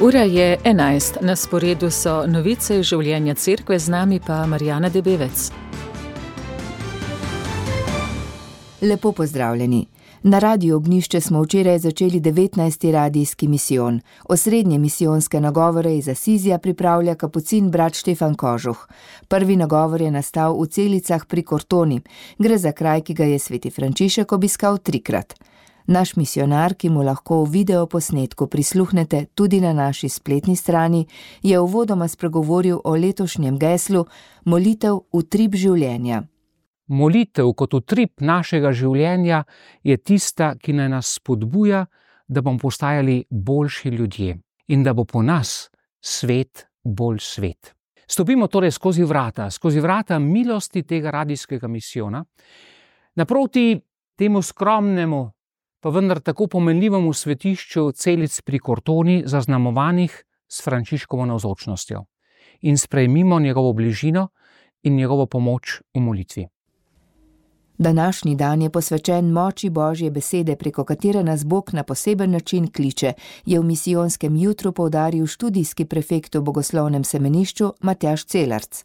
Ura je 11, na sporedu so novice iz življenja cerkve, z nami pa Marjana Debevec. Lepo pozdravljeni. Na Radiu Ognjišče smo včeraj začeli 19. radijski misijon. Osrednje misijonske nagovore iz Asizija pripravlja kapucin brat Štefan Kožuh. Prvi nagovor je nastal v Celicah pri Kortoni. Gre za kraj, ki ga je sveti Frančišek obiskal 3-krat. Naš misionar, ki mu lahko v videoposnetku prisluhnete tudi na naši spletni strani, je uvodoma spregovoril o letošnjem geslu Molitev utrip življenja. Molitev kot utrip našega življenja je tista, ki naj nas spodbuja, da bomo postajali boljši ljudje in da bo po nas svet bolj svet. Stopimo torej skozi vrata milosti tega radijskega misijona, naproti temu skromnemu, pa vendar tako pomenljivemu svetišču Celic pri Kortoni, zaznamovanih s Frančiškovo navzočnostjo, in sprejmimo njegovo bližino in njegovo pomoč v molitvi. Današnji dan je posvečen moči Božje besede, preko katere nas Bog na poseben način kliče, je v misijonskem jutru poudaril študijski prefekt v bogoslovnem semenišču Matjaž Celarc.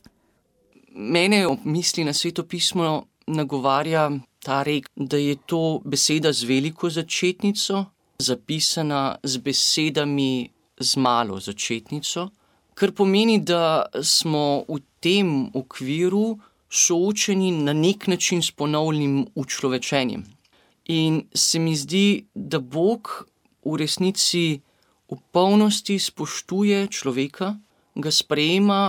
Mene ob misli na Sveto pismo nagovarja ta rek, da je to beseda z veliko začetnico, zapisana z besedami z malo začetnico, kar pomeni, da smo v tem okviru soočeni na nek način s ponovnim učlovečenjem. In se mi zdi, da Bog v resnici v polnosti spoštuje človeka, ga sprejema,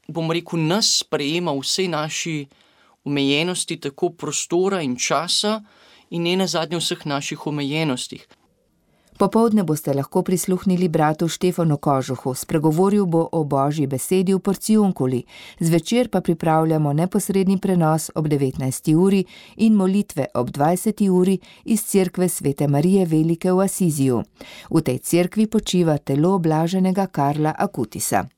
nas sprejema vsej naši omejenosti, tako prostora in časa, in ne nazadnje vseh naših omejenostih. Popoldne boste lahko prisluhnili bratu Štefanu Kožuhu, spregovoril bo o Božji besedi v Porciunkuli, zvečer pa pripravljamo neposredni prenos ob 19. uri in molitve ob 20. uri iz cerkve Svete Marije Velike v Asiziju. V tej cerkvi počiva telo blaženega Karla Akutisa.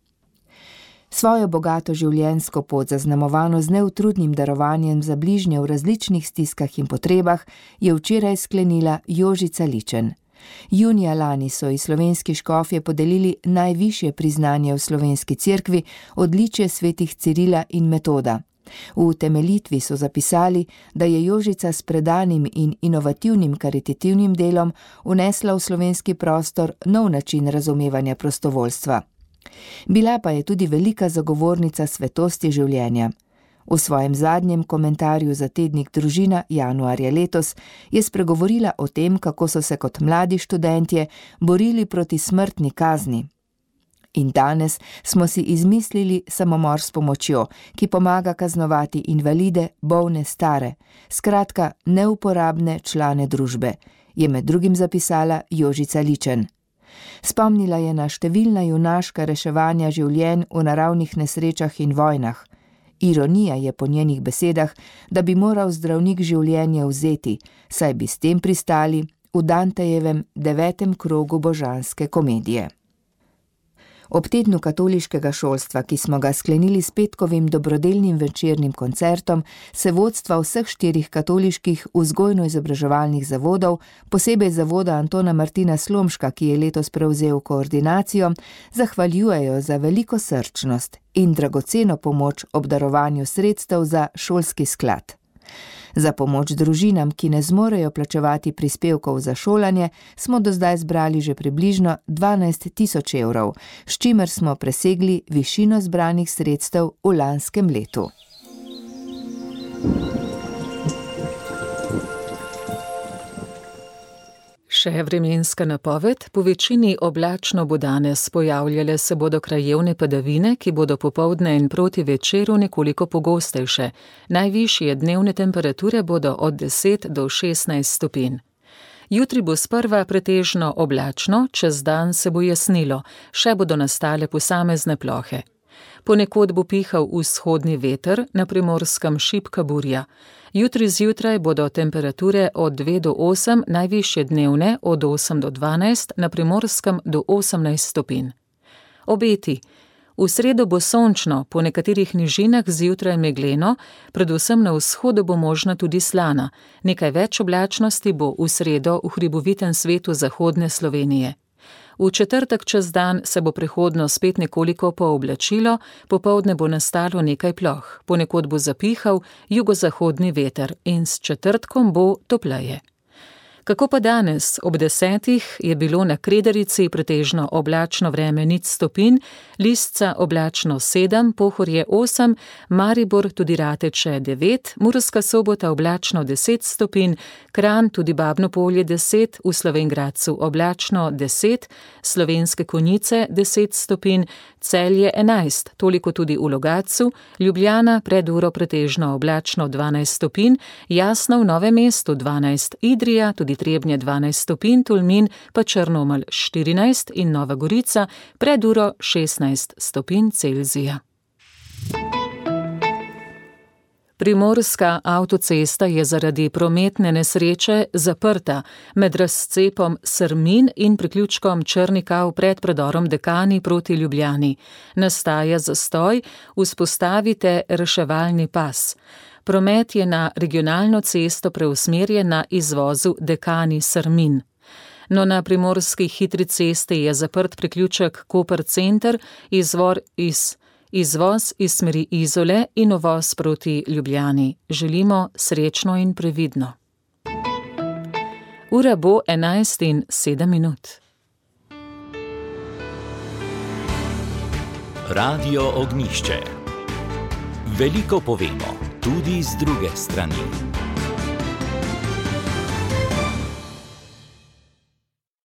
Svojo bogato življenjsko pot, zaznamovano z neutrudnim darovanjem za bližnje v različnih stiskah in potrebah, je včeraj sklenila Jožica Ličen. Junija lani so iz slovenski škofje podelili najvišje priznanje v slovenski cerkvi, odličje svetih Cirila in Metoda. V utemeljitvi so zapisali, da je Jožica s predanim in inovativnim karitativnim delom vnesla v slovenski prostor nov način razumevanja prostovoljstva. Bila pa je tudi velika zagovornica svetosti življenja. V svojem zadnjem komentarju za tednik Družina januarja letos je spregovorila o tem, kako so se kot mladi študentje borili proti smrtni kazni. In danes smo si izmislili samomor s pomočjo, ki pomaga kaznovati invalide, bolne, stare, skratka neuporabne člane družbe, je med drugim zapisala Jožica Ličen. Spomnila je na številna junaška reševanja življenj v naravnih nesrečah in vojnah. Ironija je po njenih besedah, da bi moral zdravnik življenje vzeti, saj bi s tem pristali v Dantejevem 9. krogu božanske komedije. Ob tednu katoliškega šolstva, ki smo ga sklenili s petkovim dobrodelnim večernim koncertom, se vodstva vseh 4 katoliških vzgojno-izobraževalnih zavodov, posebej zavoda Antona Martina Slomška, ki je letos prevzel koordinacijo, zahvaljujejo za veliko srčnost in dragoceno pomoč ob darovanju sredstev za šolski sklad. Za pomoč družinam, ki ne zmorejo plačevati prispevkov za šolanje, smo do zdaj zbrali že približno 12 tisoč evrov, s čimer smo presegli višino zbranih sredstev v lanskem letu. Še vremenska napoved, po večini oblačno bo danes, pojavljale se bodo krajevne padavine, ki bodo popoldne in proti večeru nekoliko pogostejše. Najvišje dnevne temperature bodo od 10 do 16 stopinj. Jutri bo sprva pretežno oblačno, čez dan se bo jasnilo, še bodo nastale posamezne plohe. Ponekod bo pihal vzhodni veter, na Primorskem šibka burja. Jutri zjutraj bodo temperature od 2 do 8, najvišje dnevne od 8 do 12, na Primorskem do 18 stopinj. Obeti. V sredo bo sončno, po nekaterih nižinah zjutraj megleno, predvsem na vzhodu bo možna tudi slana. Nekaj več oblačnosti bo v sredo v hribovitem svetu zahodne Slovenije. V četrtek čez dan se bo prehodno spet nekoliko pooblačilo, popoldne bo nastalo nekaj ploh, ponekod bo zapihal jugozahodni veter in s četrtkom bo topleje. Kako pa danes? Ob 10 je bilo na Kredarici pretežno oblačno vreme 0 stopinj, Lisca oblačno 7, Pohorje 8, Maribor tudi Rateče 9, Murska Sobota oblačno 10 stopinj, Kranj tudi Babno Polje 10, v Slovenj Gradcu oblačno 10, Slovenske Konjice 10 stopinj, Celje 11, toliko tudi v Logatcu, Ljubljana pred uro pretežno oblačno 12 stopinj, Jasno v Novem mestu 12, Idrija tudi Trebnje 12 stopinj, Tolmin pa Črnomelj 14 in Nova Gorica pred uro 16 stopinj Celzija. Primorska avtocesta je zaradi prometne nesreče zaprta med razcepom Srmin in priključkom Črnikav pred predorom Dekani proti Ljubljani. Nastaja zastoj, vzpostavite reševalni pas. Promet je na regionalno cesto preusmerjen na izvozu Dekani-Srmin. No, na primorski hitri cesti je zaprt priključek Koper Center, izvoz iz smeri Izole in uvoz proti Ljubljani. Želimo srečno in previdno. Ura bo 11:07. Radio Ognjišče. Veliko povemo, tudi z druge strani.